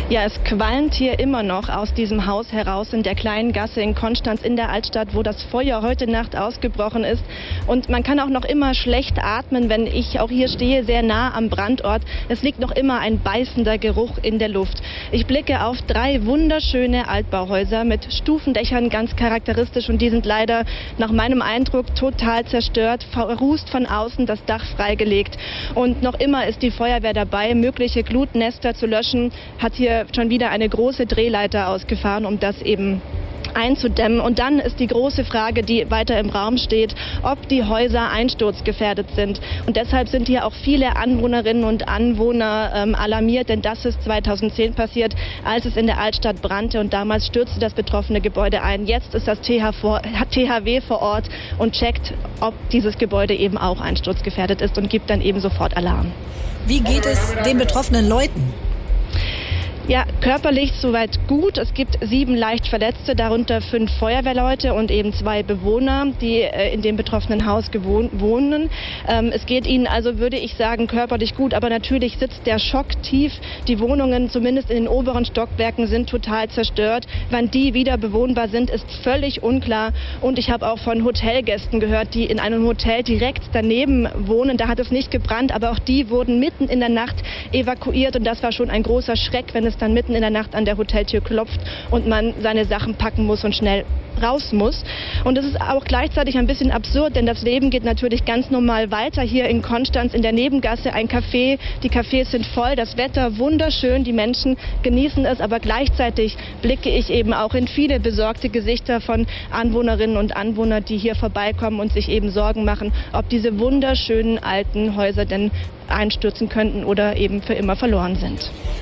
Ja, es qualmt hier immer noch aus diesem Haus heraus in der kleinen Gasse in Konstanz in der Altstadt, wo das Feuer heute Nacht ausgebrochen ist. Und man kann auch noch immer schlecht atmen, wenn ich auch hier stehe, sehr nah am Brandort. Es liegt noch immer ein beißender Geruch in der Luft. Ich blicke auf 3 wunderschöne Altbauhäuser mit Stufendächern, ganz charakteristisch. Und die sind leider nach meinem Eindruck total zerstört, verrußt von außen, das Dach freigelegt. Und noch immer ist die Feuerwehr dabei, mögliche Glutnester zu löschen, hat hier schon wieder eine große Drehleiter ausgefahren, um das eben einzudämmen. Und dann ist die große Frage, die weiter im Raum steht, ob die Häuser einsturzgefährdet sind. Und deshalb sind hier auch viele Anwohnerinnen und Anwohner alarmiert, denn das ist 2010 passiert, als es in der Altstadt brannte und damals stürzte das betroffene Gebäude ein. Jetzt ist das THW vor Ort und checkt, ob dieses Gebäude eben auch einsturzgefährdet ist und gibt dann eben sofort Alarm. Wie geht es den betroffenen Leuten? Ja, körperlich soweit gut. Es gibt 7 leicht Verletzte, darunter 5 Feuerwehrleute und eben 2 Bewohner, die in dem betroffenen Haus wohnen. Es geht ihnen also, würde ich sagen, körperlich gut, aber natürlich sitzt der Schock tief. Die Wohnungen, zumindest in den oberen Stockwerken, sind total zerstört. Wann die wieder bewohnbar sind, ist völlig unklar. Und ich habe auch von Hotelgästen gehört, die in einem Hotel direkt daneben wohnen. Da hat es nicht gebrannt, aber auch die wurden mitten in der Nacht evakuiert. Und das war schon ein großer Schreck, wenn es dann mitten in der Nacht an der Hoteltür klopft und man seine Sachen packen muss und schnell raus muss. Und es ist auch gleichzeitig ein bisschen absurd, denn das Leben geht natürlich ganz normal weiter hier in Konstanz in der Nebengasse, ein Café. Die Cafés sind voll, das Wetter wunderschön, die Menschen genießen es, aber gleichzeitig blicke ich eben auch in viele besorgte Gesichter von Anwohnerinnen und Anwohnern, die hier vorbeikommen und sich eben Sorgen machen, ob diese wunderschönen alten Häuser denn einstürzen könnten oder eben für immer verloren sind.